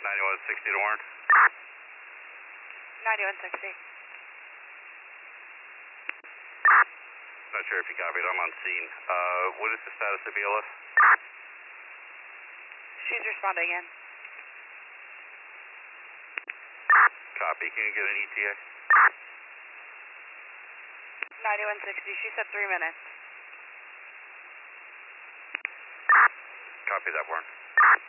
9160 to Warren. 9160. Not sure if you copied. I'm on scene. What is the status of BLS? She's responding in. Copy. Can you get an ETA? 9160. She said 3 minutes. Copy that, Warren.